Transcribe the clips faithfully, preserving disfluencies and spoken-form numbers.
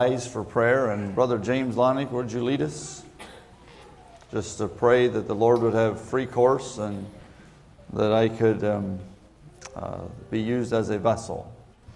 Eyes for prayer, and Brother James Lonick, would you lead us? Just to pray that the Lord would have free course and that I could um, uh, be used as a vessel.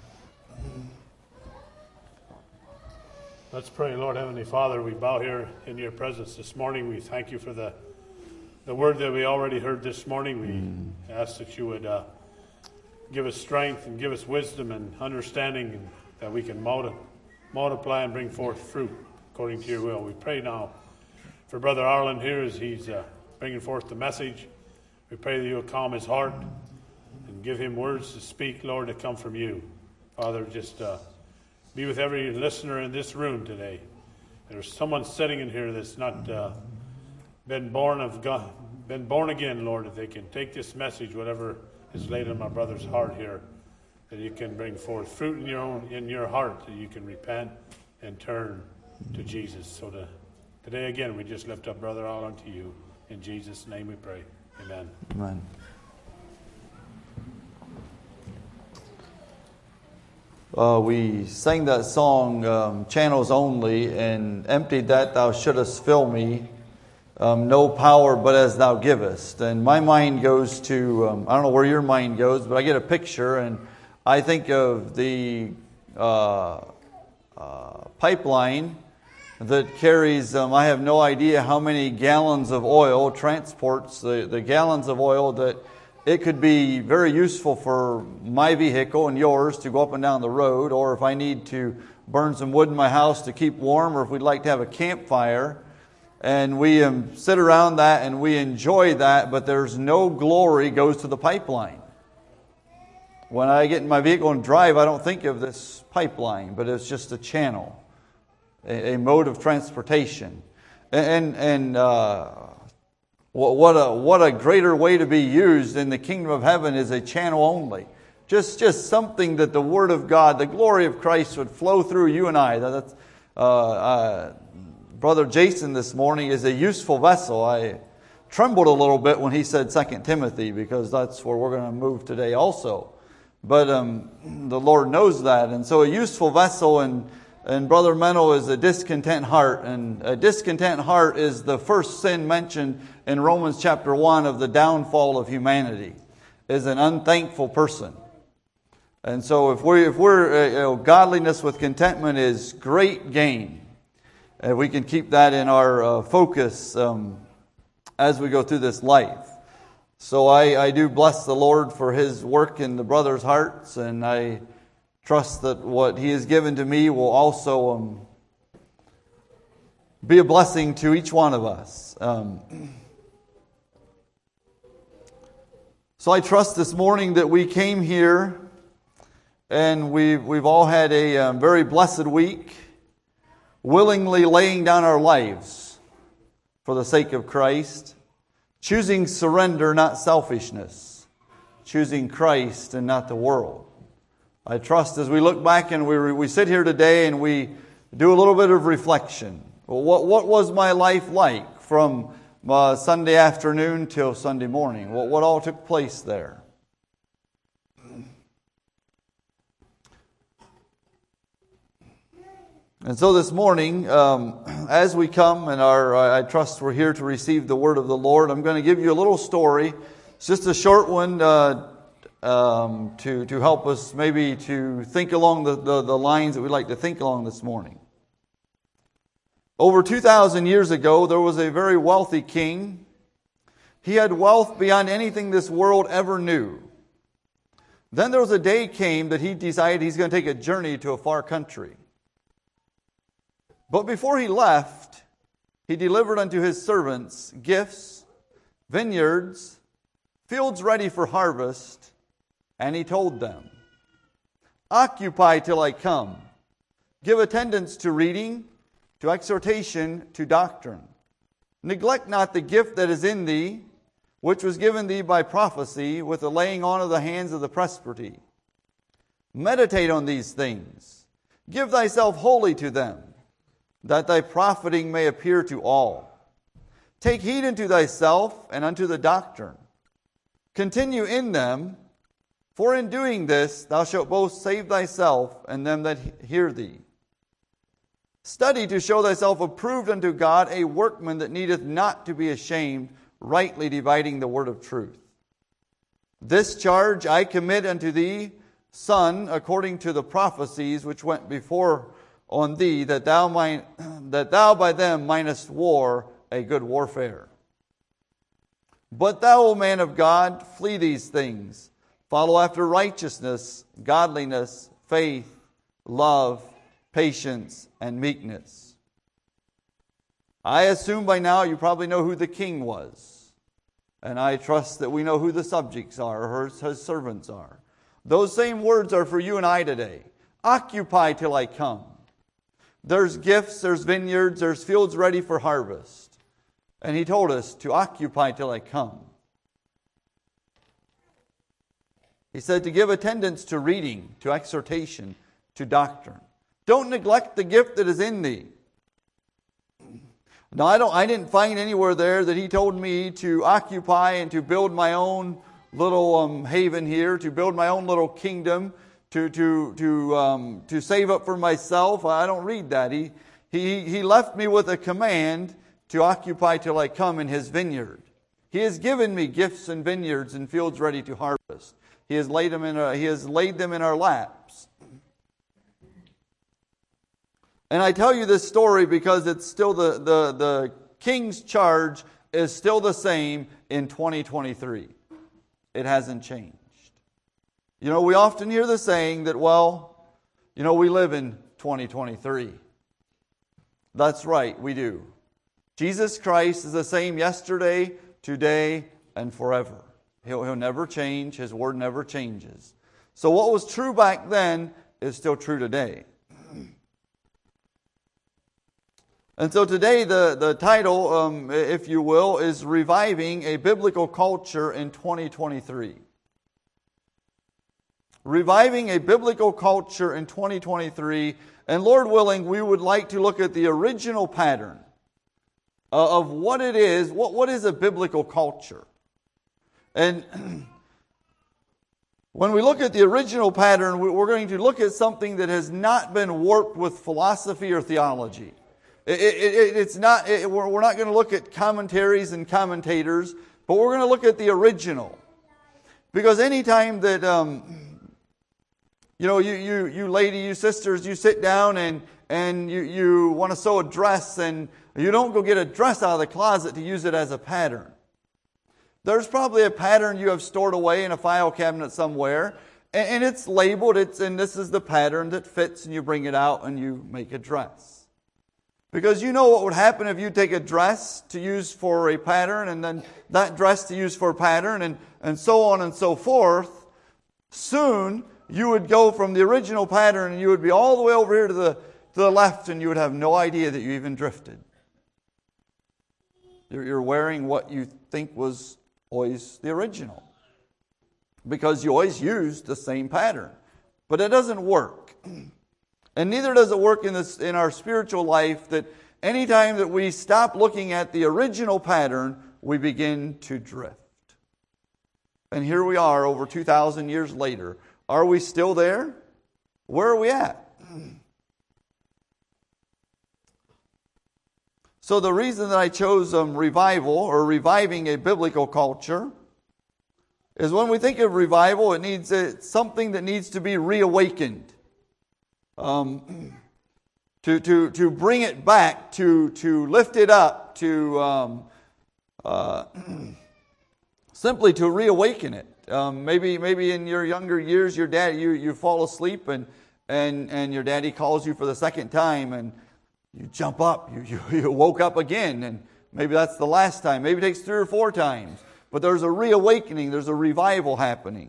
Let's pray. Lord Heavenly Father, we bow here in your presence this morning. We thank you for the the word that we already heard this morning. We mm. ask that you would uh, give us strength and give us wisdom and understanding, and that we can multiply. multiply and bring forth fruit according to your will. We pray now for Brother Arlen here as he's uh, bringing forth the message. We pray that you'll calm his heart and give him words to speak, Lord, that come from you. Father, just uh, be with every listener in this room today. There's someone sitting in here that's not uh, been born of God, been born again, Lord, that they can take this message, whatever is laid on my brother's heart here, that you can bring forth fruit in your own in your heart, that you can repent and turn to Jesus. So to, today again, we just lift up Brother Allen to you. In Jesus' name we pray. Amen. Amen. Uh, we sang that song, um, Channels Only, and emptied that, thou shouldest fill me. Um, no power but as thou givest. And my mind goes to, um, I don't know where your mind goes, but I get a picture, and I think of the uh, uh, pipeline that carries, um, I have no idea how many gallons of oil, transports the, the gallons of oil that it could be very useful for my vehicle and yours to go up and down the road, or if I need to burn some wood in my house to keep warm, or if we'd like to have a campfire. And we um, sit around that and we enjoy that, but there's no glory goes to the pipeline. When I get in my vehicle and drive, I don't think of this pipeline, but it's just a channel, a, a mode of transportation. And and uh, what a what a greater way to be used in the kingdom of heaven is a channel only. Just just something that the Word of God, the glory of Christ, would flow through you and I. That's, uh, uh, Brother Jason this morning is a useful vessel. I trembled a little bit when he said Second Timothy, because that's where we're going to move today also. But um, the Lord knows that. And so a useful vessel, and, and Brother Mennel is a discontent heart. And a discontent heart is the first sin mentioned in Romans chapter one of the downfall of humanity, is an unthankful person. And so if, we, if we're, uh, you know, godliness with contentment is great gain. And we can keep that in our uh, focus um, as we go through this life. So I, I do bless the Lord for His work in the brothers' hearts, and I trust that what He has given to me will also um, be a blessing to each one of us. Um, so I trust this morning that we came here, and we've, we've all had a um, very blessed week, willingly laying down our lives for the sake of Christ. Choosing surrender, not selfishness. Choosing Christ and not the world. I trust as we look back and we we sit here today and we do a little bit of reflection. Well, what, what was my life like from uh, Sunday afternoon till Sunday morning? What, what all took place there? And so this morning, um, as we come and our, I trust we're here to receive the word of the Lord, I'm going to give you a little story. It's just a short one uh, um, to, to help us maybe to think along the, the, the lines that we'd like to think along this morning. Over two thousand years ago, there was a very wealthy king. He had wealth beyond anything this world ever knew. Then there was a day came that he decided he's going to take a journey to a far country. But before he left, he delivered unto his servants gifts, vineyards, fields ready for harvest, and he told them, occupy till I come. Give attendance to reading, to exhortation, to doctrine. Neglect not the gift that is in thee, which was given thee by prophecy, with the laying on of the hands of the presbytery. Meditate on these things. Give thyself wholly to them, that thy profiting may appear to all. Take heed unto thyself and unto the doctrine. Continue in them, For in doing this, thou shalt both save thyself and them that hear thee. Study to show thyself approved unto God, a workman that needeth not to be ashamed, rightly dividing the word of truth. This charge I commit unto thee, son, according to the prophecies which went before on thee, that thou might, that thou by them mightest war a good warfare. But thou, O man of God, flee these things. Follow after righteousness, godliness, faith, love, patience, and meekness. I assume by now you probably know who the king was. And I trust that we know who the subjects are, or his servants are. Those same words are for you and I today. Occupy till I come. There's gifts, there's vineyards, there's fields ready for harvest. And he told us to occupy till I come. He said to give attendance to reading, to exhortation, to doctrine. Don't neglect the gift that is in thee. Now, I don't. I didn't find anywhere there that he told me to occupy and to build my own little um, haven here, to build my own little kingdom, to to to um, to save up for myself. I don't read that. He he he left me with a command to occupy till I come in his vineyard. He has given me gifts and vineyards and fields ready to harvest. He has laid them in. Our, he has laid them in our laps. And I tell you this story because it's still the, the, the king's charge is still the same in twenty twenty-three. It hasn't changed. You know, we often hear the saying that, well, you know, we live in twenty twenty-three. That's right, we do. Jesus Christ is the same yesterday, today, and forever. He'll, he'll never change. His word never changes. So what was true back then is still true today. And so today the, the title, um, if you will, is Reviving a Biblical Culture in twenty twenty-three. Reviving a Biblical Culture in twenty twenty-three. And Lord willing, we would like to look at the original pattern of what it is. What, what is a biblical culture? And when we look at the original pattern, we're going to look at something that has not been warped with philosophy or theology. It, it, it's not. It, we're not going to look at commentaries and commentators, but we're going to look at the original. Because anytime that um, you know, you you you lady, you sisters, you sit down and and you you want to sew a dress, and you don't go get a dress out of the closet to use it as a pattern. There's probably a pattern you have stored away in a file cabinet somewhere, and, and it's labeled. It's and this is the pattern that fits, and you bring it out and you make a dress. Because you know what would happen if you take a dress to use for a pattern and then that dress to use for a pattern and, and so on and so forth. Soon you would go from the original pattern and you would be all the way over here to the, to the left and you would have no idea that you even drifted. You're, you're wearing what you think was always the original. Because you always used the same pattern. But it doesn't work. And neither does it work in this in our spiritual life that anytime that we stop looking at the original pattern, we begin to drift. And here we are over two thousand years later. Are we still there? Where are we at? So the reason that I chose um, revival or reviving a biblical culture is when we think of revival, it needs it's something that needs to be reawakened. Um, to to to bring it back, to to lift it up, to um, uh, simply to reawaken it. Um, maybe maybe in your younger years, your dad you you fall asleep and and and your daddy calls you for the second time, and you jump up, you you, you woke up again, and maybe that's the last time. Maybe it takes three or four times, but there's a reawakening, there's a revival happening.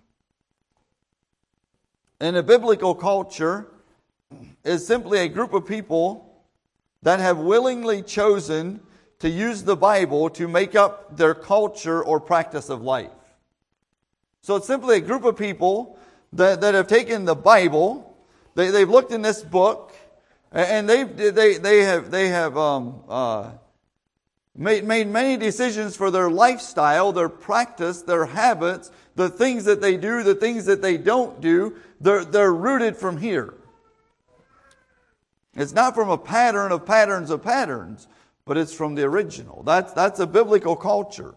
And a biblical culture is simply a group of people that have willingly chosen to use the Bible to make up their culture or practice of life. So it's simply a group of people that, that have taken the Bible, they, they've looked in this book, and they've, they they have they have um, uh, made made many decisions for their lifestyle, their practice, their habits, the things that they do, the things that they don't do. They're, they're rooted from here. It's not from a pattern of patterns of patterns, but it's from the original. That's, that's a biblical culture.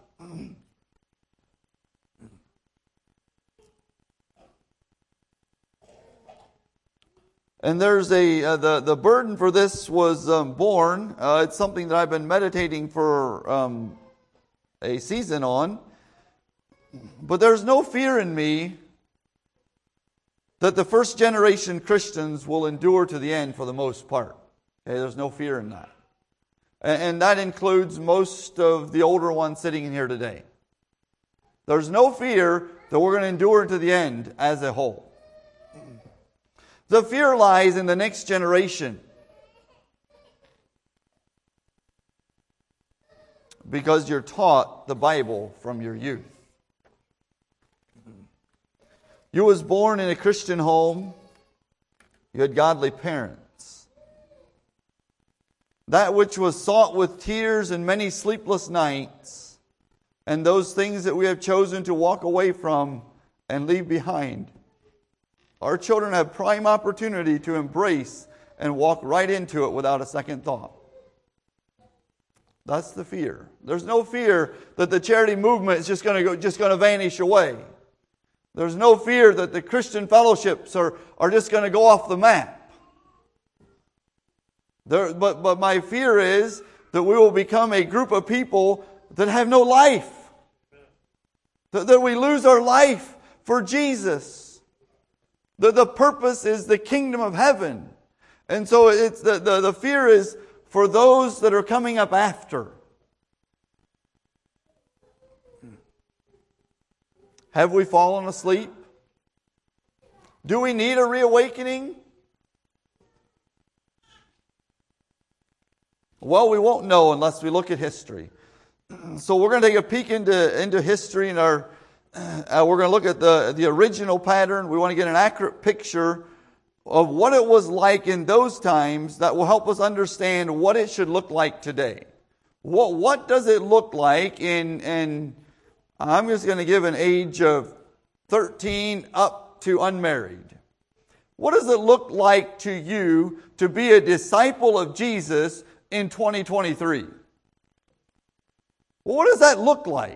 And there's a, uh, the, the burden for this was um, born. Uh, it's something that I've been meditating for um, a season on. But there's no fear in me that the first generation Christians will endure to the end for the most part. Okay, there's no fear in that. And, and that includes most of the older ones sitting in here today. There's no fear that we're going to endure to the end as a whole. The fear lies in the next generation. Because you're taught the Bible from your youth. You was born in a Christian home. You had godly parents. That which was sought with tears and many sleepless nights, and those things that we have chosen to walk away from and leave behind. Our children have prime opportunity to embrace and walk right into it without a second thought. That's the fear. There's no fear that the charity movement is just going to go, just going to vanish away. There's no fear that the Christian fellowships are, are just going to go off the map. There, but, but my fear is that we will become a group of people that have no life. That, that we lose our life for Jesus. The, the purpose is the kingdom of heaven. And so it's the, the, the fear is for those that are coming up after. Have we fallen asleep? Do we need a reawakening? Well, we won't know unless we look at history. So we're going to take a peek into, into history, and our uh, we're going to look at the, the original pattern. We want to get an accurate picture of what it was like in those times that will help us understand what it should look like today. What, what does it look like in, in, I'm just going to give an age of thirteen up to unmarried. What does it look like to you to be a disciple of Jesus in twenty twenty-three? Well, what does that look like?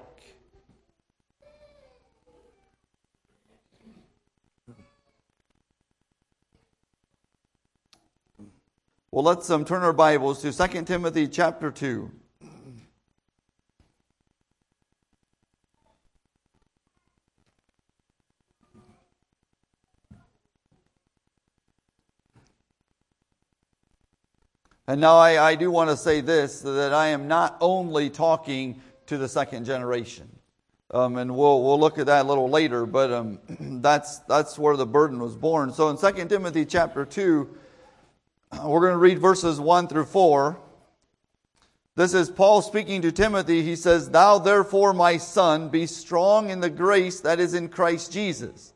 Well, let's um, turn our Bibles to Second Timothy chapter two. And now I, I do want to say this, that I am not only talking to the second generation. Um, and we'll we'll look at that a little later, but um, that's that's where the burden was born. So in Second Timothy chapter two, we're going to read verses one through four. This is Paul speaking to Timothy. He says, "Thou therefore, my son, be strong in the grace that is in Christ Jesus.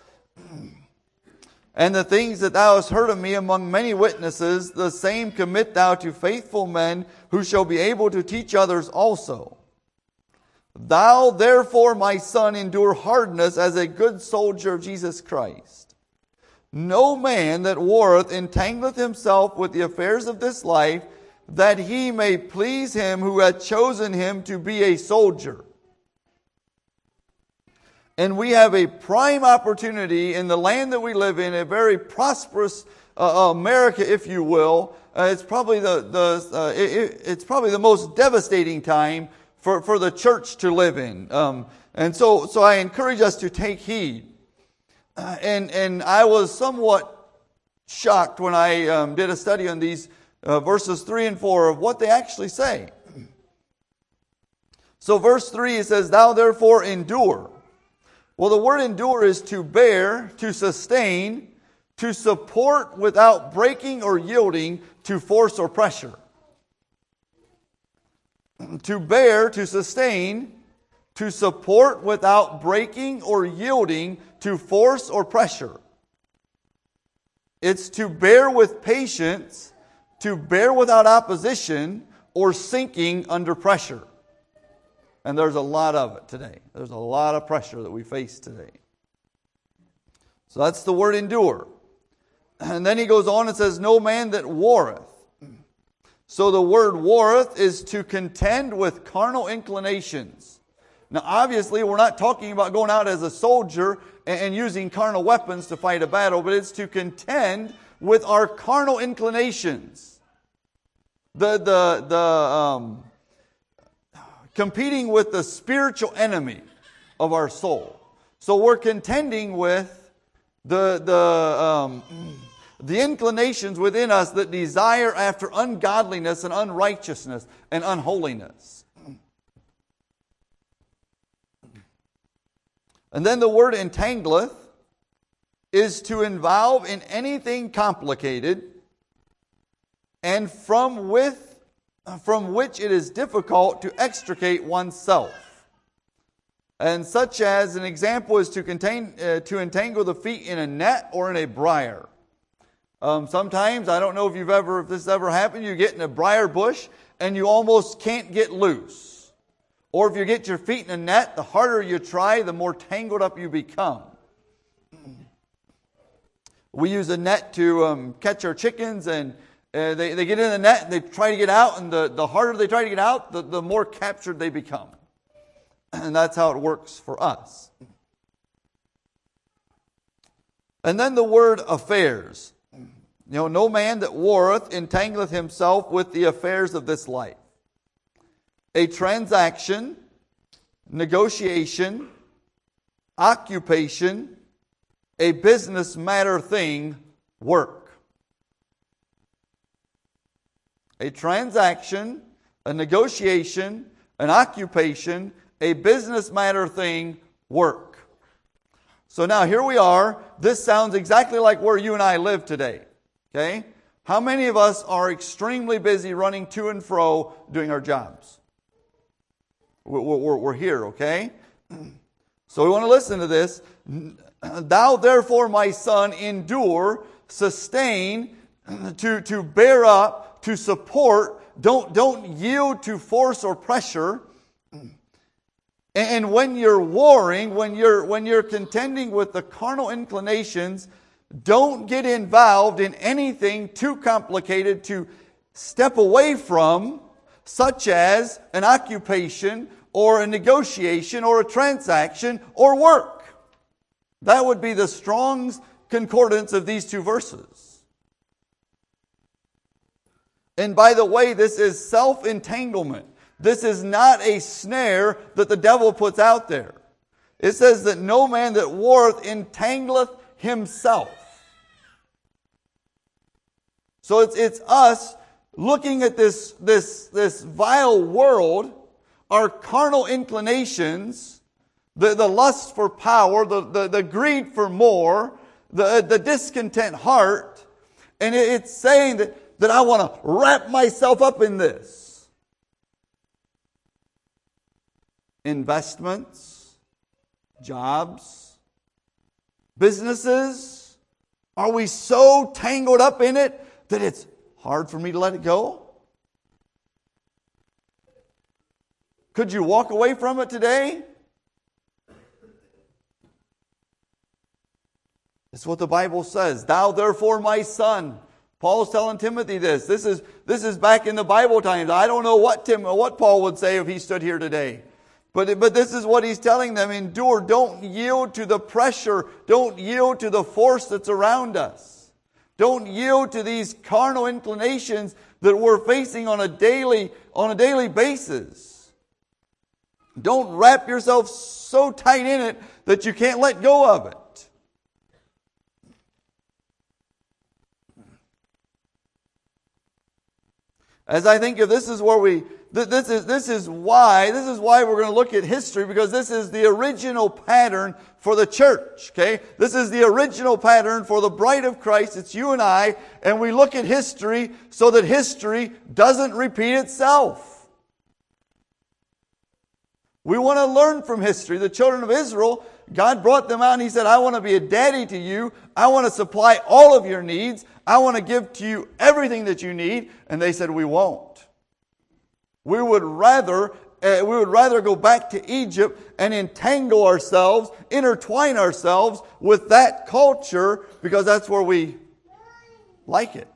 And the things that thou hast heard of me among many witnesses, the same commit thou to faithful men who shall be able to teach others also. Thou therefore, my son, endure hardness as a good soldier of Jesus Christ. No man that warreth entangleth himself with the affairs of this life, that he may please him who hath chosen him to be a soldier." And we have a prime opportunity in the land that we live in, a very prosperous uh, America, if you will. Uh, it's probably the, the uh, it, it's probably the most devastating time for, for the church to live in. Um, and so, so I encourage us to take heed. Uh, and and I was somewhat shocked when I um, did a study on these uh, verses three and four of what they actually say. So verse three, it says, "Thou therefore endure." Well, the word endure is to bear, to sustain, to support without breaking or yielding to force or pressure. To bear, to sustain, to support without breaking or yielding to force or pressure. It's to bear with patience, to bear without opposition, or sinking under pressure. And there's a lot of it today. There's a lot of pressure that we face today. So that's the word endure. And then he goes on and says, no man that warreth. So the word warreth is to contend with carnal inclinations. Now obviously we're not talking about going out as a soldier and, and using carnal weapons to fight a battle, but it's to contend with our carnal inclinations. The, the, the, um, competing with the spiritual enemy of our soul. So we're contending with the, the, um, the inclinations within us that desire after ungodliness and unrighteousness and unholiness. And then the word entangleth is to involve in anything complicated and from with, from which it is difficult to extricate oneself. And such as an example is to contain, uh, to entangle the feet in a net or in a briar. Um, sometimes, I don't know if you've ever, if this ever happened, you get in a briar bush and you almost can't get loose. Or if you get your feet in a net, the harder you try, the more tangled up you become. We use a net to um, catch our chickens, and uh, they, they get in the net and they try to get out, and the, the harder they try to get out, the, the more captured they become. And that's how it works for us. And then the word affairs. You know, no man that warreth entangleth himself with the affairs of this life. A transaction, negotiation, occupation, a business matter thing, work. A transaction, a negotiation, an occupation, a business matter thing, work. So now here we are. This sounds exactly like where you and I live today. Okay? How many of us are extremely busy running to and fro doing our jobs? We're, we're, we're here, okay? So we want to listen to this. Thou therefore, my son, endure, sustain, to, to bear up, to support. Don't, don't yield to force or pressure. And when you're warring, when you're, when you're contending with the carnal inclinations, don't get involved in anything too complicated to step away from, such as an occupation or a negotiation or a transaction or work. That would be the Strong's concordance of these two verses. And by the way, this is self-entanglement. This is not a snare that the devil puts out there. It says that no man that warreth entangleth himself. So it's it's us looking at this, this, this vile world, our carnal inclinations, the, the lust for power, the, the, the greed for more, the, the discontent heart, and it, it's saying that, that I want to wrap myself up in this. Investments, jobs, businesses, are we so tangled up in it that it's hard for me to let it go? Could you walk away from it today? That's what the Bible says. Thou therefore, my son. Paul's telling Timothy this. This is, this is back in the Bible times. I don't know what Tim, what Paul would say if he stood here today. But, but this is what he's telling them. Endure. Don't yield to the pressure. Don't yield to the force that's around us. Don't yield to these carnal inclinations that we're facing on a daily, on a daily basis. Don't wrap yourself so tight in it that you can't let go of it. As I think of this is where we, this is, this is why, this is why we're going to look at history, because this is the original pattern for the church, okay? This is the original pattern for the bride of Christ. It's you and I, and we look at history so that history doesn't repeat itself. We want to learn from history. The children of Israel, God brought them out and He said, I want to be a daddy to you. I want to supply all of your needs. I want to give to you everything that you need. And they said, we won't. We would rather, uh, we would rather go back to Egypt and entangle ourselves, intertwine ourselves with that culture, because that's where we like it.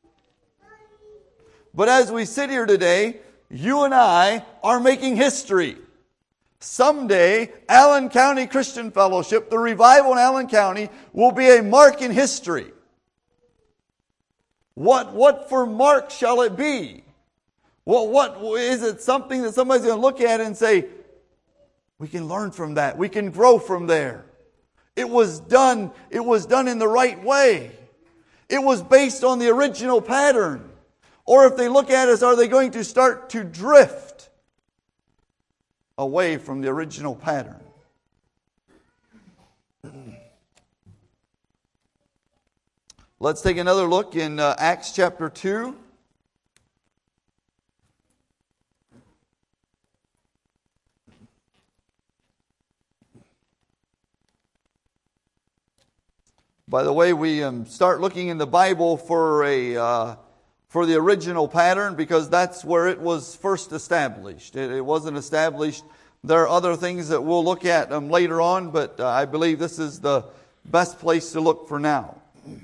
But as we sit here today, you and I are making history. Someday, Allen County Christian Fellowship, the revival in Allen County, will be a mark in history. What, what for mark shall it be? Well, what is it? Something that somebody's going to look at and say, we can learn from that. We can grow from there. It was done, it was done in the right way. It was based on the original pattern. Or if they look at us, are they going to start to drift away from the original pattern? Let's take another look in uh, Acts chapter two. By the way, we um, start looking in the Bible for a uh, for the original pattern because that's where it was first established. It, it wasn't established. There are other things that we'll look at um, later on, but uh, I believe this is the best place to look for now.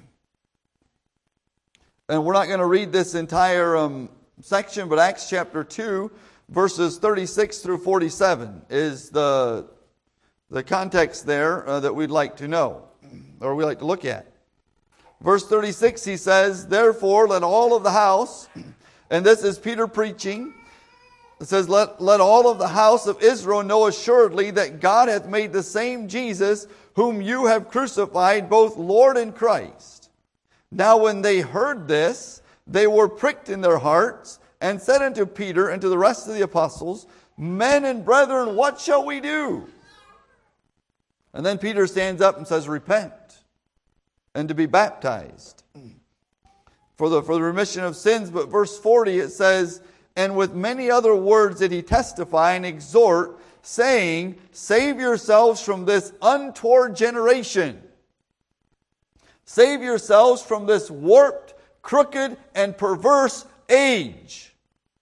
And we're not going to read this entire um, section, but Acts chapter two, verses thirty-six through forty-seven is the, the context there uh, that we'd like to know, or we'd like to look at. Verse thirty-six, he says, therefore let all of the house, and this is Peter preaching, it says, let, let all of the house of Israel know assuredly that God hath made the same Jesus whom you have crucified, both Lord and Christ. Now when they heard this, they were pricked in their hearts, and said unto Peter and to the rest of the apostles, men and brethren, what shall we do? And then Peter stands up and says, repent, and to be baptized for the, for the remission of sins. But verse forty, it says, and with many other words did he testify and exhort, saying, save yourselves from this untoward generation. Save yourselves from this warped, crooked, and perverse age.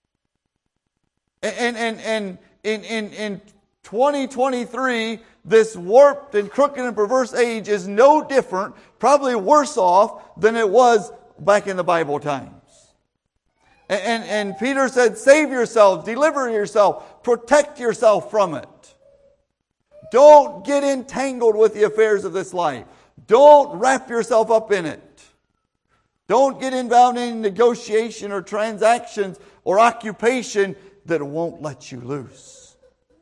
And, and, and in, in, in twenty twenty-three, this warped and crooked and perverse age is no different, probably worse off than it was back in the Bible times. And, and, and Peter said, save yourselves, deliver yourself, protect yourself from it. Don't get entangled with the affairs of this life. Don't wrap yourself up in it. Don't get involved in negotiation or transactions or occupation that won't let you loose.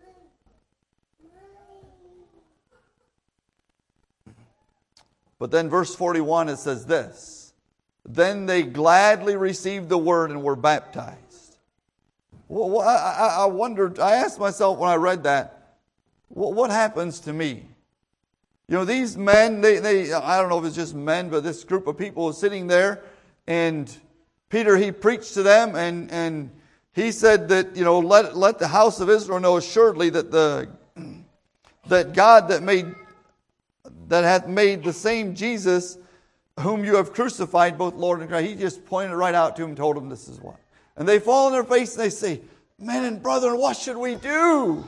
But then verse forty-one, it says this, then they gladly received the word and were baptized. Well, I, I, I wondered, I asked myself when I read that, well, what happens to me? You know, these men, they, they, I don't know if it's just men, but this group of people was sitting there, and Peter, he preached to them, and, and he said that, you know, let, let the house of Israel know assuredly that the, that God that made, that hath made the same Jesus whom you have crucified, both Lord and Christ. He just pointed right out to him and told them this is what. And they fall on their face and they say, men and brethren, what should we do?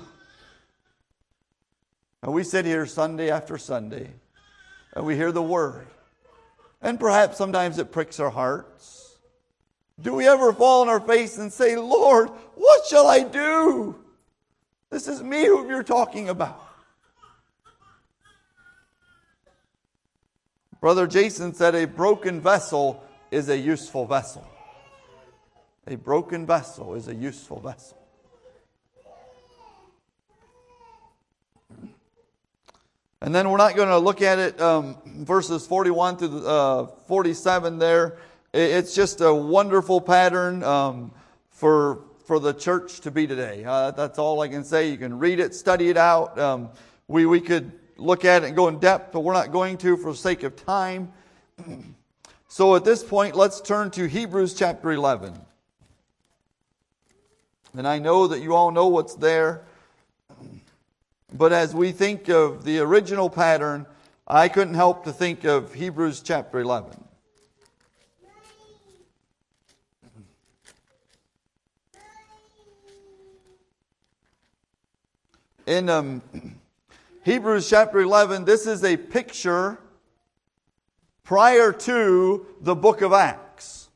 And we sit here Sunday after Sunday, and we hear the word. And perhaps sometimes it pricks our hearts. Do we ever fall on our face and say, Lord, what shall I do? This is me whom you're talking about. Brother Jason said a broken vessel is a useful vessel. A broken vessel is a useful vessel. And then we're not going to look at it, um, verses forty-one through uh, forty-seven there. It's just a wonderful pattern um, for for the church to be today. Uh, that's all I can say. You can read it, study it out. Um, we, we could look at it and go in depth, but we're not going to for the sake of time. So at this point, let's turn to Hebrews chapter eleven. And I know that you all know what's there. But as we think of the original pattern, I couldn't help to think of Hebrews chapter eleven. In um, Hebrews chapter eleven, this is a picture prior to the book of Acts.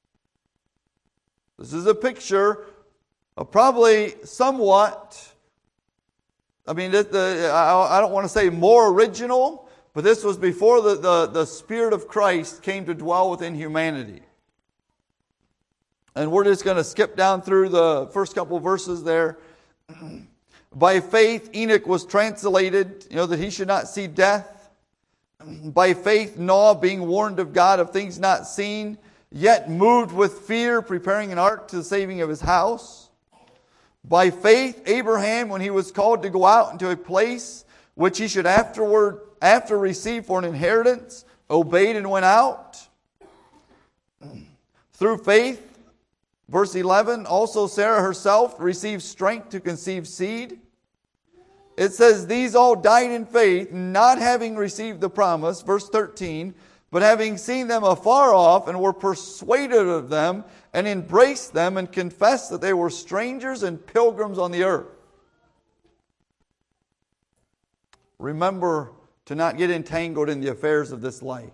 This is a picture of probably somewhat, I mean, the, I don't want to say more original, but this was before the, the, the Spirit of Christ came to dwell within humanity. And we're just going to skip down through the first couple verses there. By faith, Enoch was translated, you know, that he should not see death. By faith, Noah, being warned of God of things not seen, yet moved with fear, preparing an ark to the saving of his house. By faith, Abraham, when he was called to go out into a place which he should afterward, after receive for an inheritance, obeyed and went out. Through faith, verse eleven, also Sarah herself received strength to conceive seed. It says, these all died in faith, not having received the promise, verse thirteen, but having seen them afar off, and were persuaded of them, and embraced them, and confessed that they were strangers and pilgrims on the earth. Remember to not get entangled in the affairs of this life.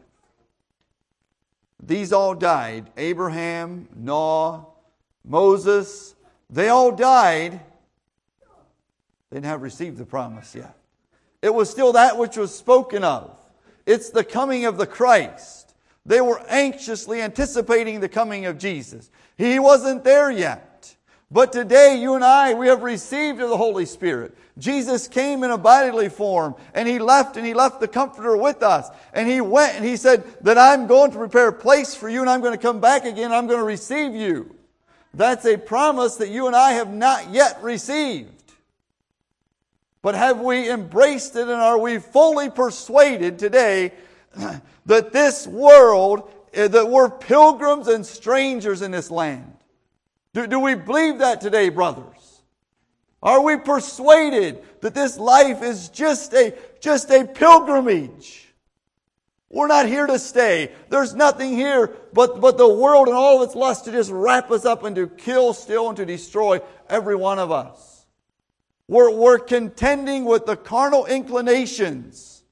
These all died. Abraham, Noah, Moses, they all died. They didn't have received the promise yet. It was still that which was spoken of. It's the coming of the Christ. They were anxiously anticipating the coming of Jesus. He wasn't there yet. But today, you and I, we have received of the Holy Spirit. Jesus came in a bodily form, and He left, and He left the Comforter with us. And He went, and He said that I'm going to prepare a place for you, and I'm going to come back again, and I'm going to receive you. That's a promise that you and I have not yet received. But have we embraced it, and are we fully persuaded today that this world, that we're pilgrims and strangers in this land? Do, do we believe that today, brothers? Are we persuaded that this life is just a, just a pilgrimage? We're not here to stay. There's nothing here but, but the world and all of its lust to just wrap us up and to kill, steal, and to destroy every one of us. We're, we're contending with the carnal inclinations.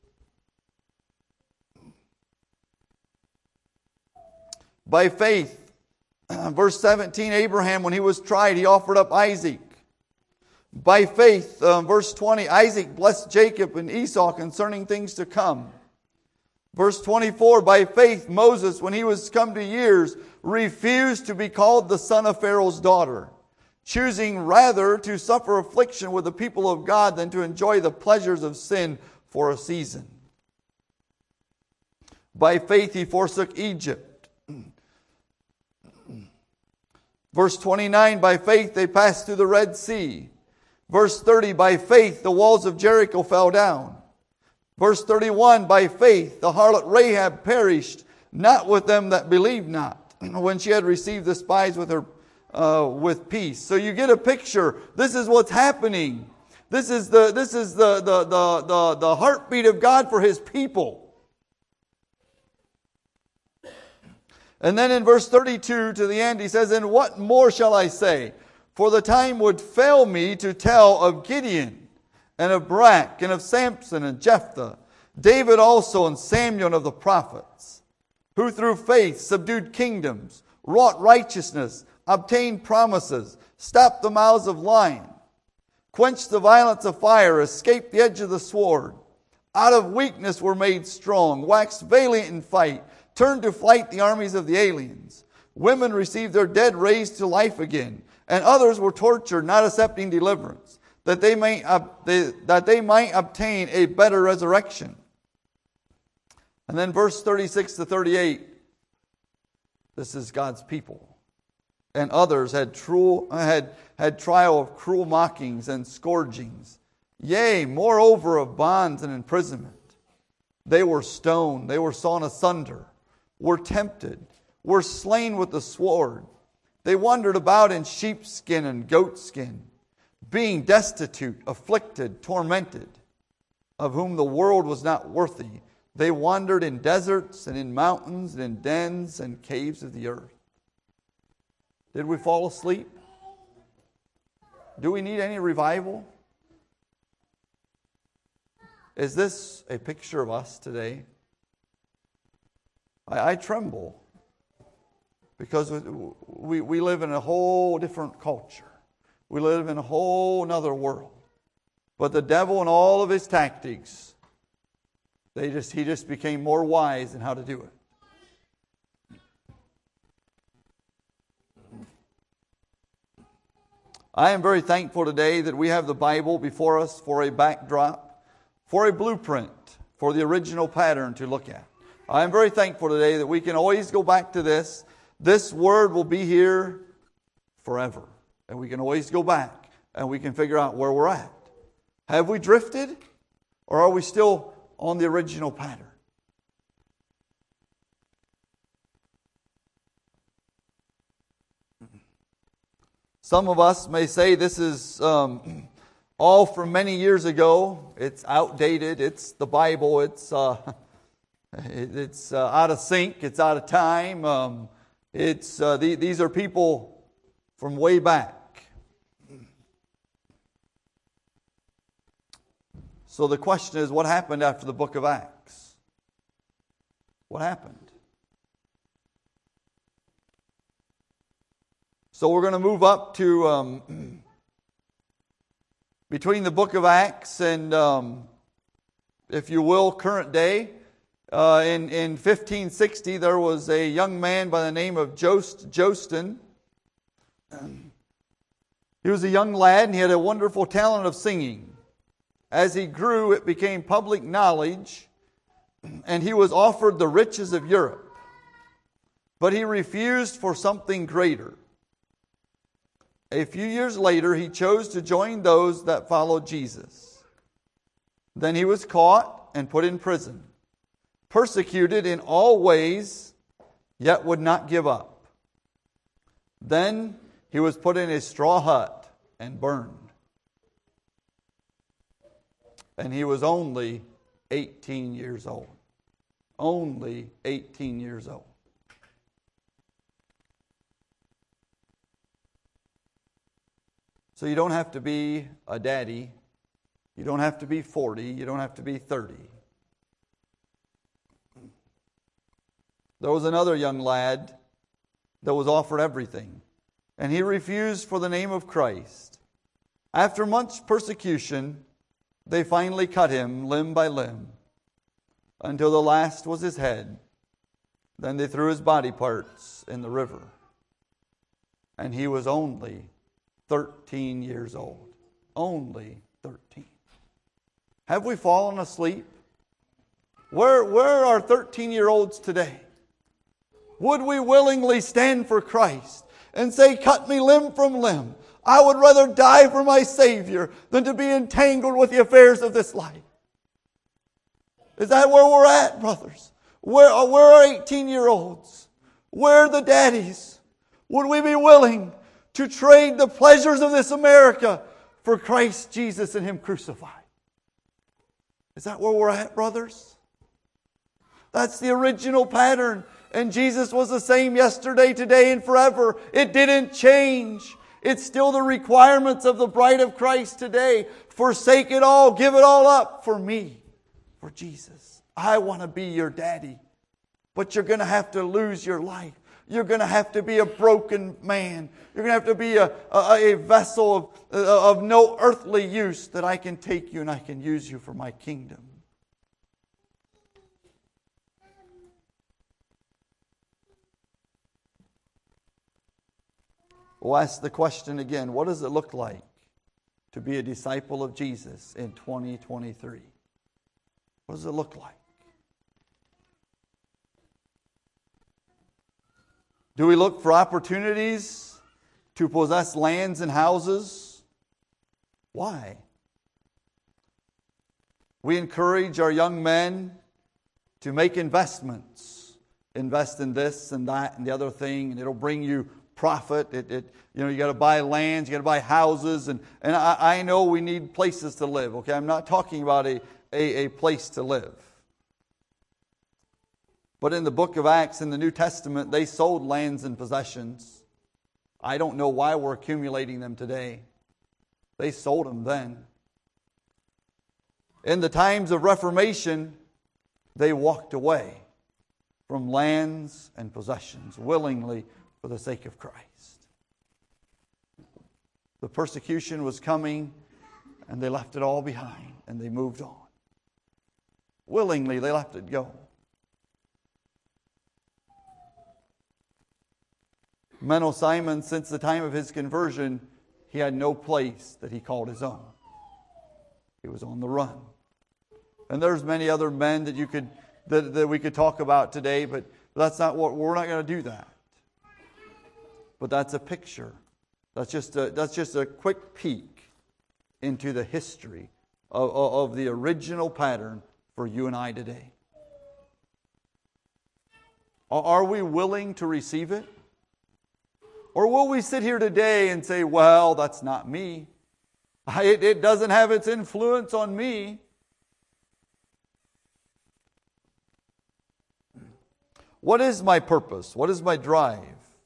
By faith, verse seventeen, Abraham, when he was tried, he offered up Isaac. By faith, uh, verse twenty, Isaac blessed Jacob and Esau concerning things to come. Verse twenty-four, by faith, Moses, when he was come to years, refused to be called the son of Pharaoh's daughter, choosing rather to suffer affliction with the people of God than to enjoy the pleasures of sin for a season. By faith, he forsook Egypt. Verse twenty-nine, by faith, they passed through the Red Sea. Verse thirty, by faith, the walls of Jericho fell down. Verse thirty-one, by faith, the harlot Rahab perished, not with them that believed not, when she had received the spies with her uh, with peace. So you get a picture. This is what's happening. This is the this is the the the the, the heartbeat of God for His people. And then in verse thirty-two to the end, he says, and what more shall I say? For the time would fail me to tell of Gideon, and of Barak, and of Samson, and Jephthah, David also, and Samuel, and of the prophets, who through faith subdued kingdoms, wrought righteousness, obtained promises, stopped the mouths of lions, quenched the violence of fire, escaped the edge of the sword, out of weakness were made strong, waxed valiant in fight, turned to flight the armies of the aliens. Women received their dead raised to life again, and others were tortured, not accepting deliverance, that they may uh, they, that they might obtain a better resurrection. And then verse thirty-six to thirty-eight, this is God's people. And others had true had had trial of cruel mockings and scourgings, yea, moreover of bonds and imprisonment. They were stoned, they were sawn asunder, were tempted, were slain with the sword. They wandered about in sheepskin and goatskin, being destitute, afflicted, tormented, of whom the world was not worthy. They wandered in deserts and in mountains and in dens and caves of the earth. Did we fall asleep? Do we need any revival? Is this a picture of us today? I, I tremble. Because we, we live in a whole different culture. We live in a whole another world. But the devil and all of his tactics, they just he just became more wise in how to do it. I am very thankful today that we have the Bible before us for a backdrop, for a blueprint, for the original pattern to look at. I am very thankful today that we can always go back to this. This word will be here forever. And we can always go back and we can figure out where we're at. Have we drifted? Or are we still on the original pattern? Some of us may say this is um, all from many years ago. It's outdated. It's the Bible. It's uh, it's uh, out of sync. It's out of time. Um, It's uh, the, these are people from way back. So the question is, what happened after the book of Acts? What happened? So we're going to move up to um, between the book of Acts and, um, if you will, current day. Uh, in, in fifteen sixty, there was a young man by the name of Jost Jostin. He was a young lad and he had a wonderful talent of singing. As he grew, it became public knowledge, and he was offered the riches of Europe. But he refused for something greater. A few years later, he chose to join those that followed Jesus. Then he was caught and put in prison, persecuted in all ways, yet would not give up. Then he was put in a straw hut and burned. And he was only eighteen years old. Only eighteen years old. So you don't have to be a daddy. You don't have to be forty. You don't have to be thirty. There was another young lad that was offered everything, and he refused for the name of Christ. After much persecution, they finally cut him limb by limb until the last was his head. Then they threw his body parts in the river. And he was only thirteen years old. Only thirteen. Have we fallen asleep? Where, where are thirteen-year-olds today? Would we willingly stand for Christ and say, cut me limb from limb? I would rather die for my Savior than to be entangled with the affairs of this life. Is that where we're at, brothers? Where, where are eighteen-year-olds? Where are the daddies? Would we be willing to trade the pleasures of this America for Christ Jesus and Him crucified? Is that where we're at, brothers? That's the original pattern. And Jesus was the same yesterday, today, and forever. It didn't change. It's still the requirements of the bride of Christ today. Forsake it all. Give it all up for me. For Jesus. I want to be your daddy. But you're going to have to lose your life. You're going to have to be a broken man. You're going to have to be a, a, a vessel of, of no earthly use, that I can take you and I can use you for my kingdom. We'll ask the question again, what does it look like to be a disciple of Jesus in twenty twenty-three? What does it look like? Do we look for opportunities to possess lands and houses? Why? We encourage our young men to make investments. Invest in this and that and the other thing, and it'll bring you profit. It, it, you know, you got to buy lands, you got to buy houses, and and I, I know we need places to live. Okay, I'm not talking about a, a a place to live. But in the book of Acts, in the New Testament, they sold lands and possessions. I don't know why we're accumulating them today. They sold them then. In the times of Reformation, they walked away from lands and possessions willingly for the sake of Christ. The persecution was coming, and they left it all behind, and they moved on. Willingly, they left it go. Menno Simon, since the time of his conversion, he had no place that he called his own. He was on the run. And there's many other men that you could that, that we could talk about today, but that's not what we're not going to do that. But that's a picture. That's just a that's just a quick peek into the history of, of, of the original pattern for you and I today. Are we willing to receive it? Or will we sit here today and say, well, that's not me. It, it doesn't have its influence on me. What is my purpose? What is my drive?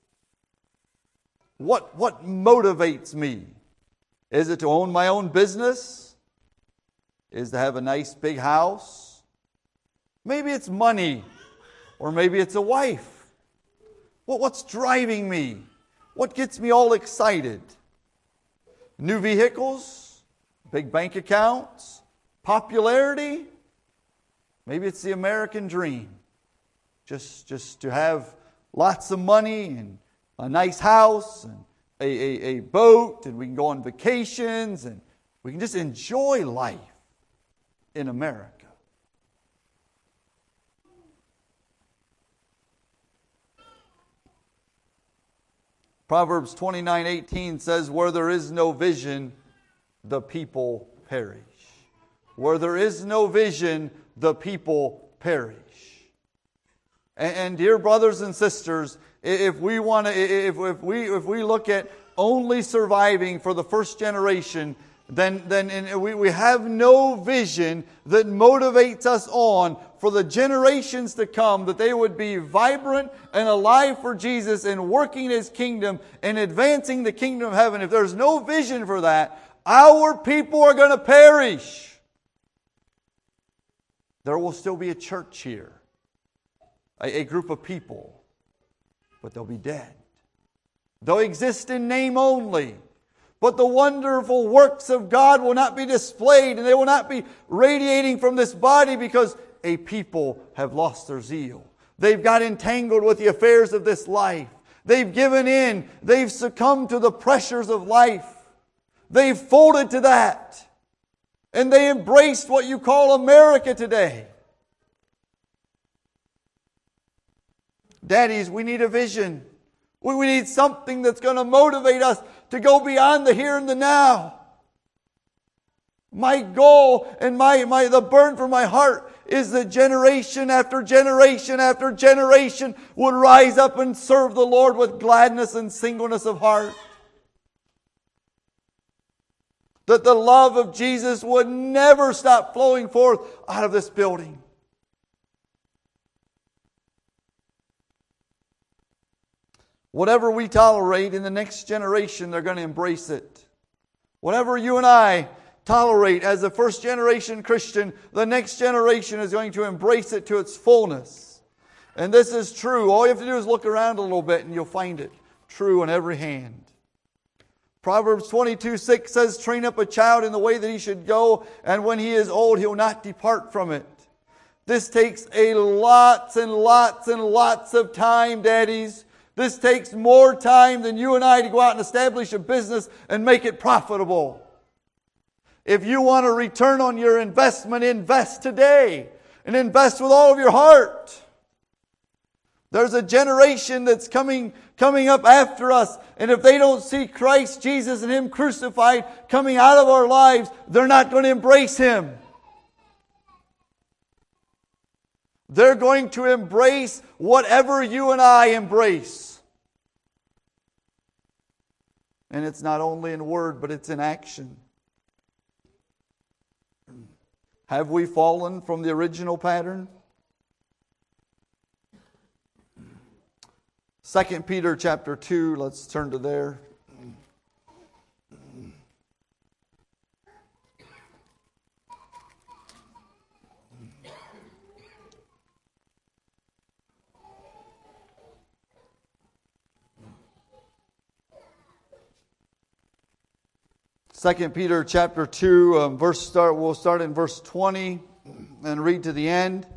What, what motivates me? Is it to own my own business? Is to have a nice big house? Maybe it's money. Or maybe it's a wife. Well, what's driving me? What gets me all excited? New vehicles? Big bank accounts? Popularity? Maybe it's the American dream. Just, just to have lots of money and a nice house and a, a, a boat, and we can go on vacations and we can just enjoy life in America. Proverbs twenty-nine eighteen says, where there is no vision, the people perish. Where there is no vision, the people perish. And, and dear brothers and sisters, if we want to, if, if we if we look at only surviving for the first generation, then then we, we have no vision that motivates us on for the generations to come, that they would be vibrant and alive for Jesus and working His kingdom and advancing the kingdom of heaven. If there's no vision for that, our people are going to perish. There will still be a church here, a, a group of people, but they'll be dead. They'll exist in name only. But the wonderful works of God will not be displayed, and they will not be radiating from this body because a people have lost their zeal. They've got entangled with the affairs of this life. They've given in. They've succumbed to the pressures of life. They've folded to that. And they embraced what you call America today. Daddies, we need a vision. We need something that's going to motivate us to go beyond the here and the now. My goal and my, my the burden for my heart is that generation after generation after generation would rise up and serve the Lord with gladness and singleness of heart. That the love of Jesus would never stop flowing forth out of this building. Whatever we tolerate in the next generation, they're going to embrace it. Whatever you and I tolerate as a first generation Christian, the next generation is going to embrace it to its fullness. And this is true. All you have to do is look around a little bit and you'll find it true on every hand. Proverbs twenty-two six says, train up a child in the way that he should go, and when he is old, he will not depart from it. This takes a lots and lots and lots of time, daddies. This takes more time than you and I to go out and establish a business and make it profitable. If you want a return on your investment, invest today and invest with all of your heart. There's a generation that's coming, coming up after us, and if they don't see Christ Jesus and Him crucified coming out of our lives, they're not going to embrace Him. They're going to embrace whatever you and I embrace. And it's not only in word, but it's in action. Have we fallen from the original pattern? Second Peter chapter two, let's turn to there. Second Peter chapter two, um, verse start. We'll start in verse twenty and read to the end.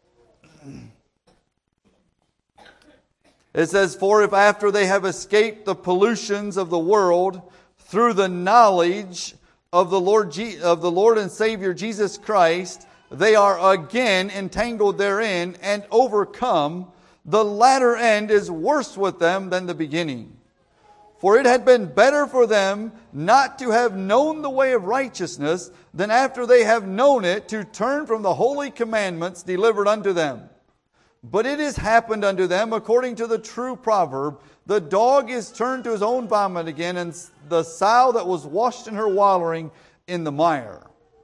It says, "For if after they have escaped the pollutions of the world through the knowledge of the Lord Je- of the Lord and Savior Jesus Christ, they are again entangled therein and overcome, the latter end is worse with them than the beginning. For it had been better for them not to have known the way of righteousness than after they have known it to turn from the holy commandments delivered unto them. But it has happened unto them according to the true proverb, the dog is turned to his own vomit again, and the sow that was washed in her wallowing in the mire.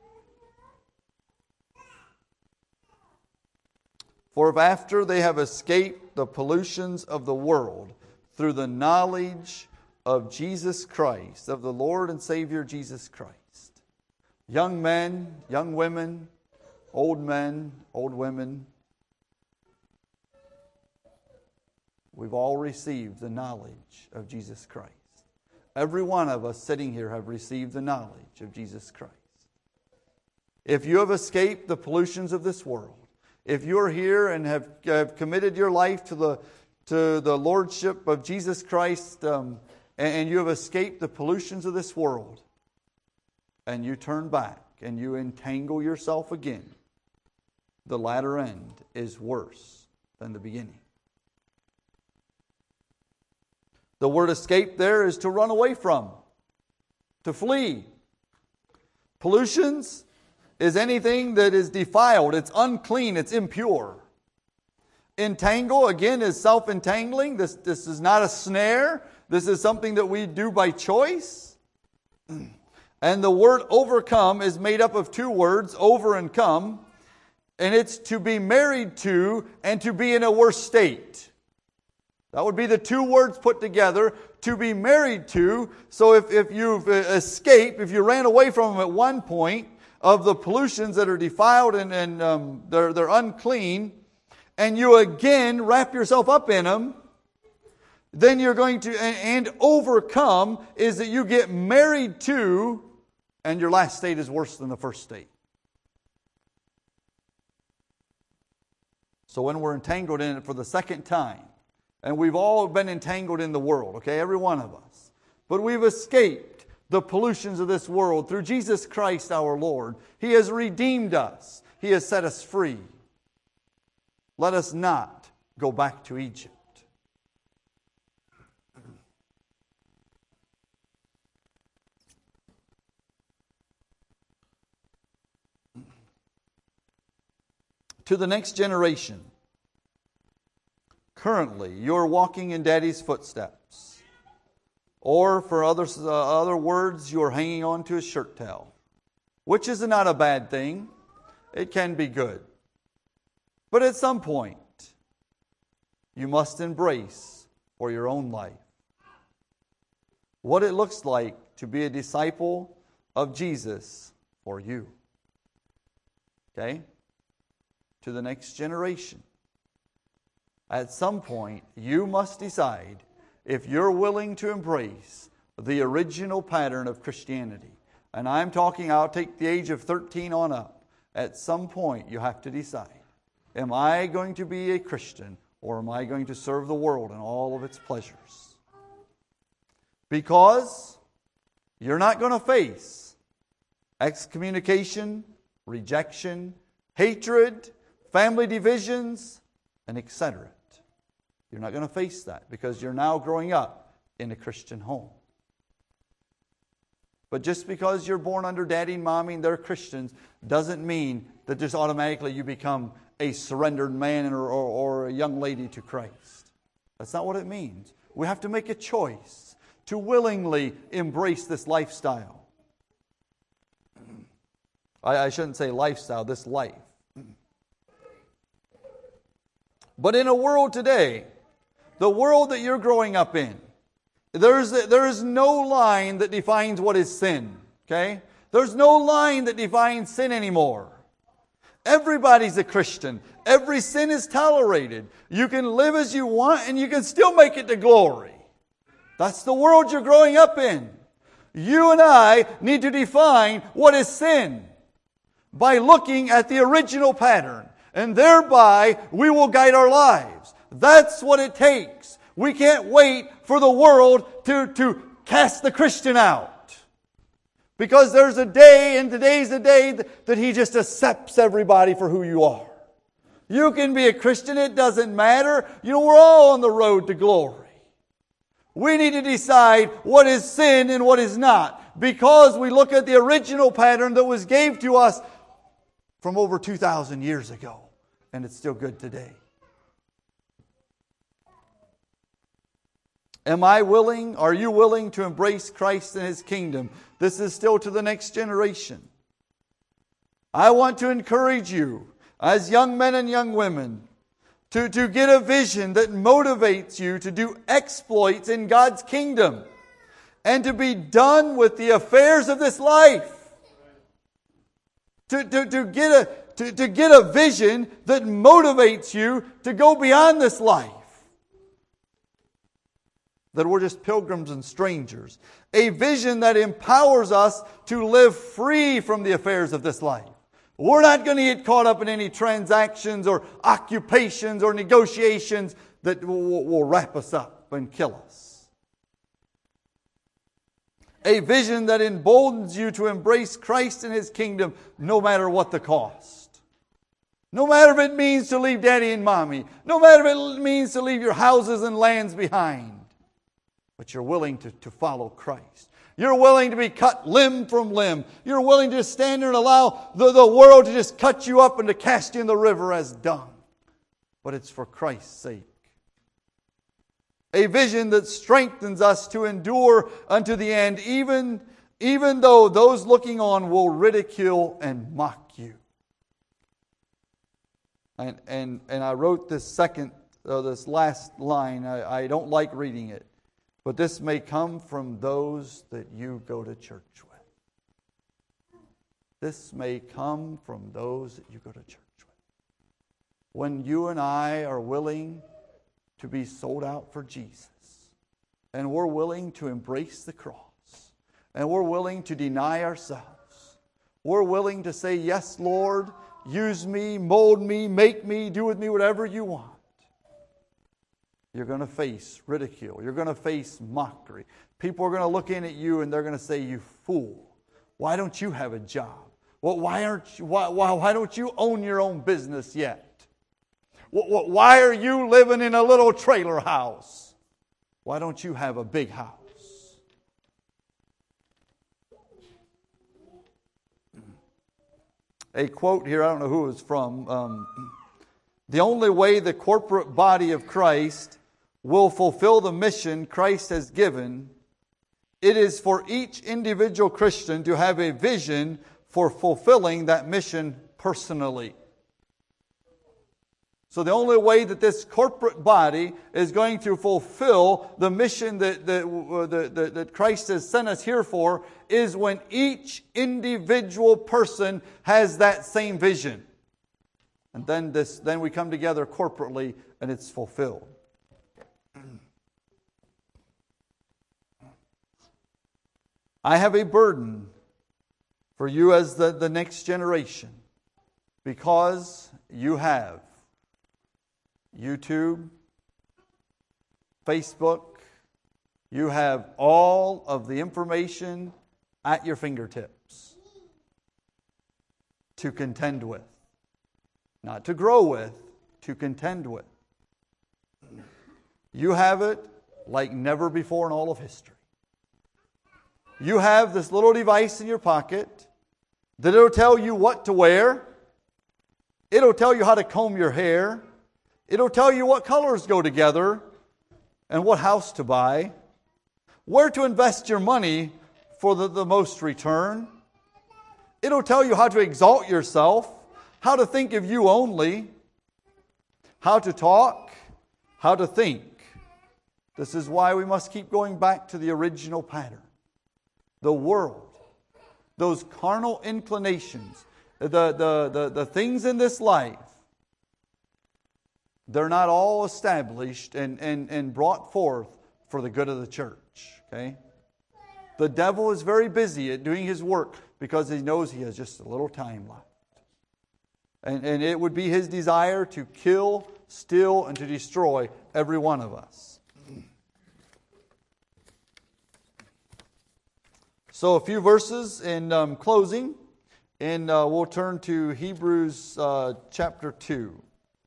For if after they have escaped the pollutions of the world through the knowledge of Jesus Christ, of the Lord and Savior Jesus Christ, young men, young women, old men, old women, we've all received the knowledge of Jesus Christ. Every one of us sitting here have received the knowledge of Jesus Christ. If you have escaped the pollutions of this world, if you're here and have, have committed your life to the to the Lordship of Jesus Christ, um, and, and you have escaped the pollutions of this world, and you turn back and you entangle yourself again, the latter end is worse than the beginning. The word escape there is to run away from, to flee. Pollutions is anything that is defiled, it's unclean, it's impure. Entangle, again, is self-entangling. This, this is not a snare. This is something that we do by choice. And the word overcome is made up of two words, over and come. And it's to be married to and to be in a worse state. That would be the two words put together, to be married to. So if, if you've escaped, if you ran away from them at one point, of the pollutions that are defiled and, and um, they're, they're unclean, and you again wrap yourself up in them, then you're going to, and, and overcome is that you get married to, and your last state is worse than the first state. So when we're entangled in it for the second time, and we've all been entangled in the world, okay, every one of us, but we've escaped the pollutions of this world through Jesus Christ our Lord. He has redeemed us. He has set us free. Let us not go back to Egypt. To the next generation, currently you're walking in Daddy's footsteps. Or for other, uh, other words, you're hanging on to his shirt tail, which is not a bad thing. It can be good. But at some point, you must embrace for your own life what it looks like to be a disciple of Jesus for you. Okay? To the next generation. At some point, you must decide if you're willing to embrace the original pattern of Christianity. And I'm talking, I'll take the age of thirteen on up. At some point, you have to decide, am I going to be a Christian or am I going to serve the world and all of its pleasures? Because you're not going to face excommunication, rejection, hatred, family divisions, and et cetera. You're not going to face that because you're now growing up in a Christian home. But just because you're born under daddy and mommy and they're Christians doesn't mean that just automatically you become a surrendered man or, or, or a young lady to Christ. That's not what it means. We have to make a choice to willingly embrace this lifestyle. I, I shouldn't say lifestyle, this life. But in a world today, the world that you're growing up in, there's, there is no line that defines what is sin. Okay? There's no line that defines sin anymore. Everybody's a Christian. Every sin is tolerated. You can live as you want and you can still make it to glory. That's the world you're growing up in. You and I need to define what is sin by looking at the original pattern, and thereby we will guide our lives. That's what it takes. We can't wait for the world to, to cast the Christian out. Because there's a day, and today's the day that, that He just accepts everybody for who you are. You can be a Christian, it doesn't matter. You know, we're all on the road to glory. We need to decide what is sin and what is not. Because we look at the original pattern that was gave to us from over two thousand years ago. And it's still good today. Am I willing, are you willing to embrace Christ and His kingdom? This is still to the next generation. I want to encourage you, as young men and young women, to, to get a vision that motivates you to do exploits in God's kingdom and to be done with the affairs of this life. To, to, to, get a, to, to get a vision that motivates you to go beyond this life. That we're just pilgrims and strangers. A vision that empowers us to live free from the affairs of this life. We're not going to get caught up in any transactions or occupations or negotiations that will, will wrap us up and kill us. A vision that emboldens you to embrace Christ and His kingdom no matter what the cost. No matter if it means to leave daddy and mommy. No matter if it means to leave your houses and lands behind. But you're willing to, to follow Christ. You're willing to be cut limb from limb. You're willing to stand there and allow the, the world to just cut you up and to cast you in the river as dung. But it's for Christ's sake. A vision that strengthens us to endure unto the end, even, even though those looking on will ridicule and mock you. And, and, and I wrote this second, uh, this last line. I, I don't like reading it. But this may come from those that you go to church with. This may come from those that you go to church with. When you and I are willing to be sold out for Jesus, and we're willing to embrace the cross, and we're willing to deny ourselves, we're willing to say, yes, Lord, use me, mold me, make me, do with me whatever you want. You're going to face ridicule. You're going to face mockery. People are going to look in at you and they're going to say, you fool. Why don't you have a job? Well, why, aren't you, why, why, why don't you own your own business yet? Why are you living in a little trailer house? Why don't you have a big house? A quote here, I don't know who it's from. Um, the only way the corporate body of Christ will fulfill the mission Christ has given, it is for each individual Christian to have a vision for fulfilling that mission personally. So the only way that this corporate body is going to fulfill the mission that, that, that, that Christ has sent us here for is when each individual person has that same vision. And then this, then we come together corporately and it's fulfilled. I have a burden for you as the, the next generation because you have YouTube, Facebook, you have all of the information at your fingertips to contend with. Not to grow with, to contend with. You have it like never before in all of history. You have this little device in your pocket that it'll tell you what to wear. It'll tell you how to comb your hair. It'll tell you what colors go together and what house to buy. Where to invest your money for the, the most return. It'll tell you how to exalt yourself. How to think of you only. How to talk. How to think. This is why we must keep going back to the original pattern. The world, those carnal inclinations, the, the, the, the things in this life, they're not all established and, and, and brought forth for the good of the church. Okay? The devil is very busy at doing his work because he knows he has just a little time left. And, and it would be his desire to kill, steal, and to destroy every one of us. So a few verses in um, closing, and uh, we'll turn to Hebrews uh, chapter two.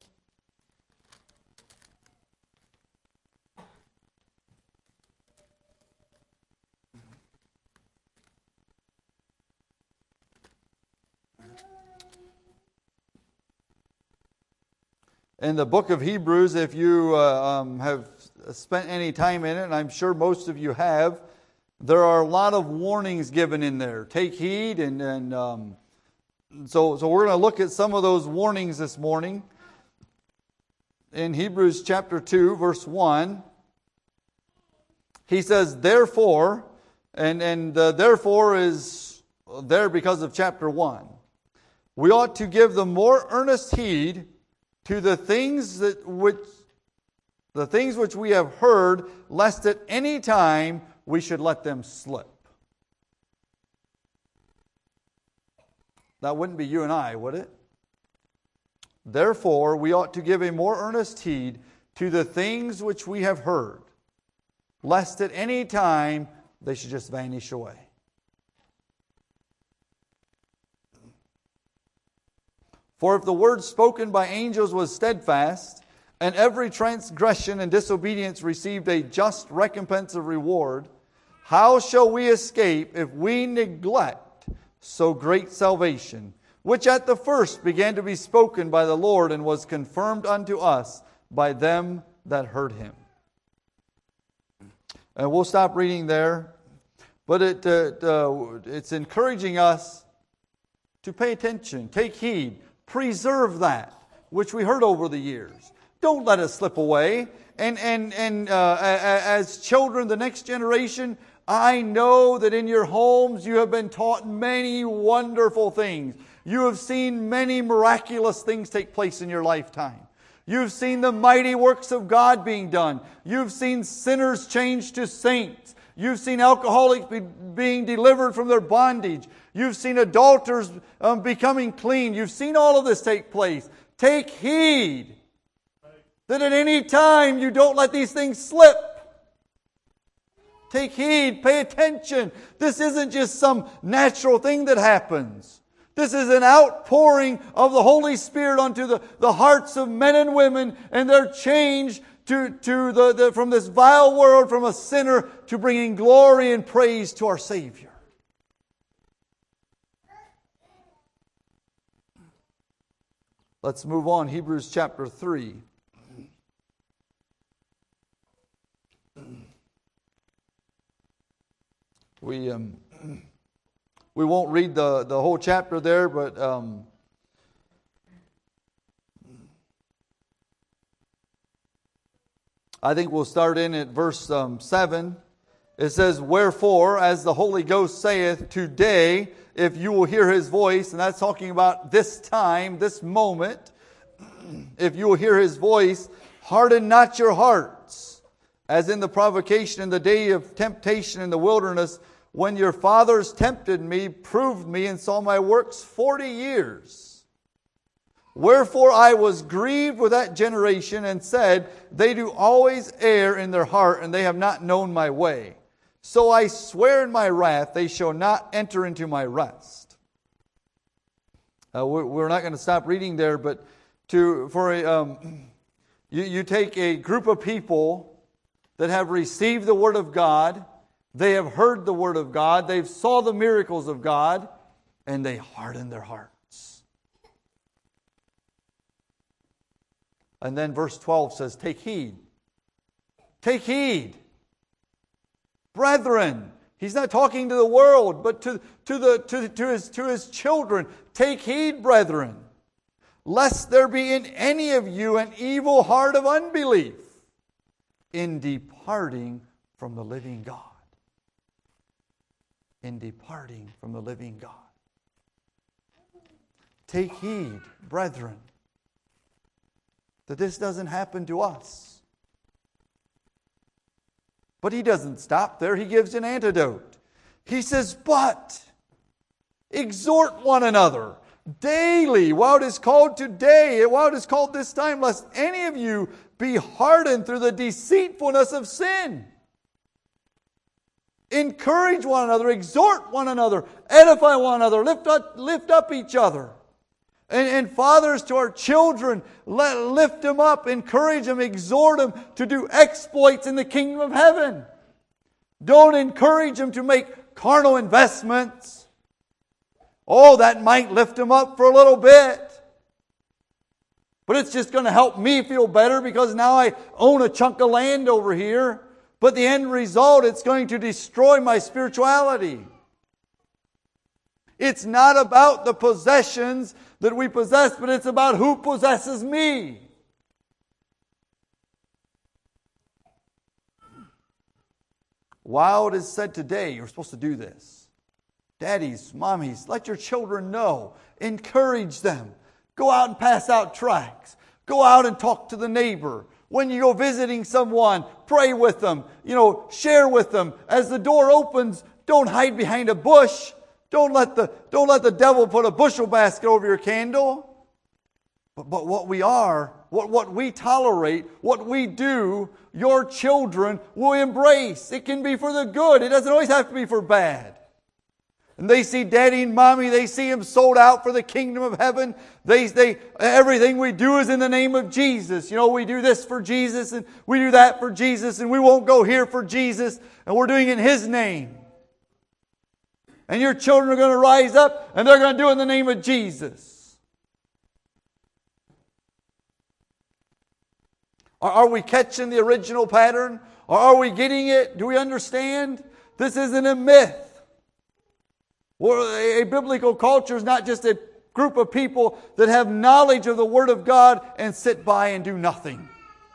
In the book of Hebrews, if you uh, um, have spent any time in it, and I'm sure most of you have, there are a lot of warnings given in there. Take heed, and, and um, so, so we're going to look at some of those warnings this morning. In Hebrews chapter two, verse one, he says, therefore, and, and uh, therefore is there because of chapter one, we ought to give the more earnest heed to the things that which the things which we have heard, lest at any time we should let them slip. That wouldn't be you and I, would it? Therefore, we ought to give a more earnest heed to the things which we have heard, lest at any time they should just vanish away. For if the word spoken by angels was steadfast, and every transgression and disobedience received a just recompense of reward, how shall we escape if we neglect so great salvation, which at the first began to be spoken by the Lord and was confirmed unto us by them that heard him? And we'll stop reading there, but it uh, uh, it's encouraging us to pay attention, take heed, preserve that which we heard over the years. Don't let it slip away. And and and uh, as children, the next generation, I know that in your homes you have been taught many wonderful things. You have seen many miraculous things take place in your lifetime. You've seen the mighty works of God being done. You've seen sinners changed to saints. You've seen alcoholics be, being delivered from their bondage. You've seen adulterers um, becoming clean. You've seen all of this take place. Take heed that at any time you don't let these things slip. Take heed, pay attention. This isn't just some natural thing that happens. This is an outpouring of the Holy Spirit onto the, the hearts of men and women, and they're changed to, to the, the, from this vile world, from a sinner, to bringing glory and praise to our Savior. Let's move on. Hebrews chapter three. We um, we won't read the, the whole chapter there, but um, I think we'll start in at verse um, seven. It says, wherefore, as the Holy Ghost saith, today, if you will hear His voice, and that's talking about this time, this moment, if you will hear His voice, harden not your hearts, as in the provocation in the day of temptation in the wilderness, when your fathers tempted me, proved me, and saw my works forty years. Wherefore I was grieved with that generation, and said, they do always err in their heart, and they have not known my way. So I swear in my wrath, they shall not enter into my rest. Uh, we're, we're not going to stop reading there, but to for a, um, you, you take a group of people that have received the Word of God, they have heard the Word of God, they've saw the miracles of God, and they harden their hearts. And then verse twelve says, take heed. Take heed. Brethren, he's not talking to the world, but to, to, the, to, to, his, to his children. Take heed, brethren, lest there be in any of you an evil heart of unbelief in departing from the living God. In departing from the living God. Take heed, brethren, that this doesn't happen to us. But he doesn't stop there. He gives an antidote. He says, but exhort one another daily, while it is called today, while it is called this time, lest any of you be hardened through the deceitfulness of sin. Encourage one another, exhort one another, edify one another, lift up, lift up each other. And, and fathers to our children, let, lift them up, encourage them, exhort them to do exploits in the kingdom of heaven. Don't encourage them to make carnal investments. Oh, that might lift them up for a little bit. But it's just going to help me feel better because now I own a chunk of land over here. But the end result, it's going to destroy my spirituality. It's not about the possessions that we possess, but it's about who possesses me. While it is said today, you're supposed to do this. Daddies, mommies, let your children know. Encourage them. Go out and pass out tracts. Go out and talk to the neighbor. When you go visiting someone, pray with them. You know, share with them. As the door opens, don't hide behind a bush. Don't let the, don't let the devil put a bushel basket over your candle. But, but what we are, what, what we tolerate, what we do, your children will embrace. It can be for the good. It doesn't always have to be for bad. And they see daddy and mommy, they see them sold out for the kingdom of heaven. They, they, everything we do is in the name of Jesus. You know, we do this for Jesus and we do that for Jesus and we won't go here for Jesus and we're doing it in His name. And your children are going to rise up and they're going to do it in the name of Jesus. Are, are we catching the original pattern? Or are we getting it? Do we understand? This isn't a myth. A biblical culture is not just a group of people that have knowledge of the Word of God and sit by and do nothing.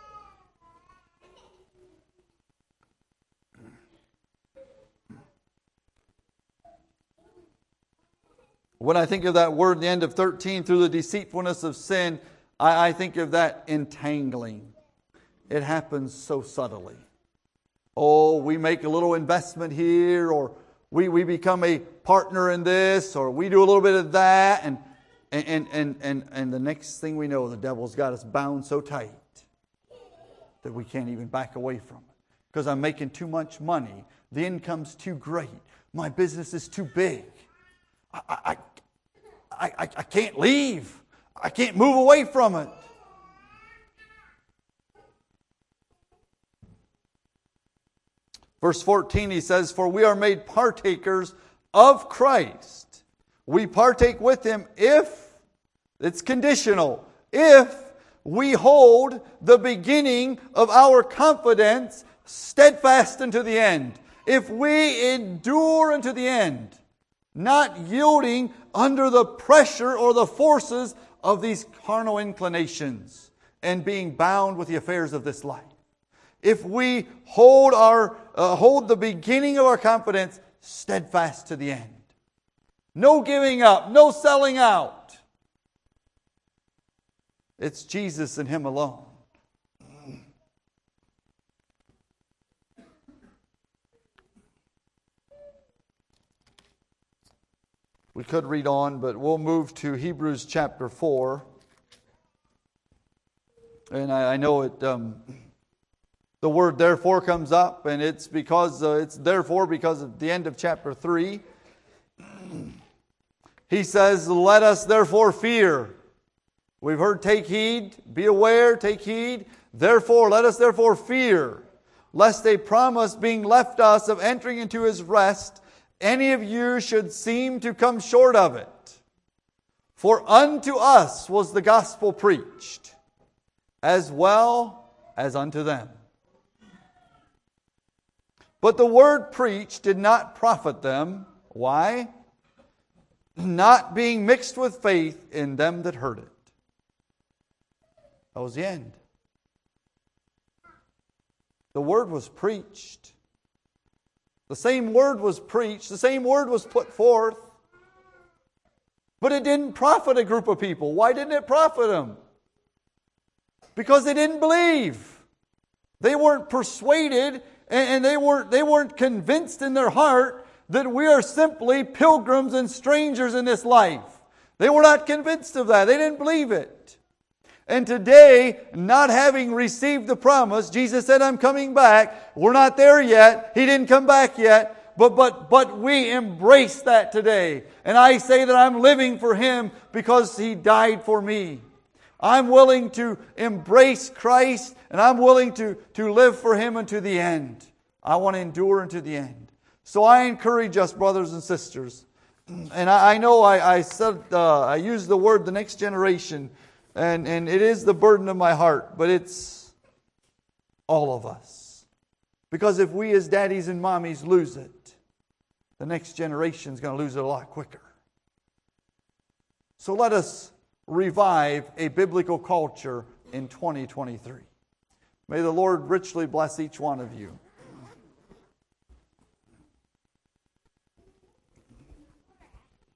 When I think of that word, the end of thirteen, through the deceitfulness of sin, I, I think of that entangling. It happens so subtly. Oh, we make a little investment here, or we, we become a partner in this, or we do a little bit of that, and and and and and the next thing we know, the devil's got us bound so tight that we can't even back away from it. Because I'm making too much money. The income's too great. My business is too big. I, I, I, I, I can't leave. I can't move away from it. Verse fourteen, he says, for we are made partakers of Christ. We partake with Him if, it's conditional, if we hold the beginning of our confidence steadfast unto the end. If we endure unto the end, not yielding under the pressure or the forces of these carnal inclinations and being bound with the affairs of this life. If we hold our uh, hold the beginning of our confidence steadfast to the end. No giving up, no selling out. It's Jesus and Him alone. We could read on, but we'll move to Hebrews chapter four. And I, I know it. Um, the word therefore comes up, and it's because uh, it's therefore because of the end of chapter three. He says, "Let us therefore fear." We've heard, "Take heed, be aware, take heed." Therefore, let us therefore fear, lest a promise being left us of entering into His rest, any of you should seem to come short of it. For unto us was the gospel preached, as well as unto them. But the word preached did not profit them. Why? Not being mixed with faith in them that heard it. That was the end. The word was preached. The same word was preached. The same word was put forth. But it didn't profit a group of people. Why didn't it profit them? Because they didn't believe. They weren't persuaded, and they weren't, they weren't convinced in their heart that we are simply pilgrims and strangers in this life. They were not convinced of that. They didn't believe it. And today, not having received the promise, Jesus said, I'm coming back. We're not there yet. He didn't come back yet. But, but, but we embrace that today. And I say that I'm living for Him because He died for me. I'm willing to embrace Christ, and I'm willing to, to live for Him unto the end. I want to endure unto the end. So I encourage us, brothers and sisters. And I, I know I, I said uh, I used the word the next generation, and, and it is the burden of my heart, but it's all of us. Because if we as daddies and mommies lose it, the next generation is going to lose it a lot quicker. So let us revive a biblical culture in twenty twenty-three. May the Lord richly bless each one of you.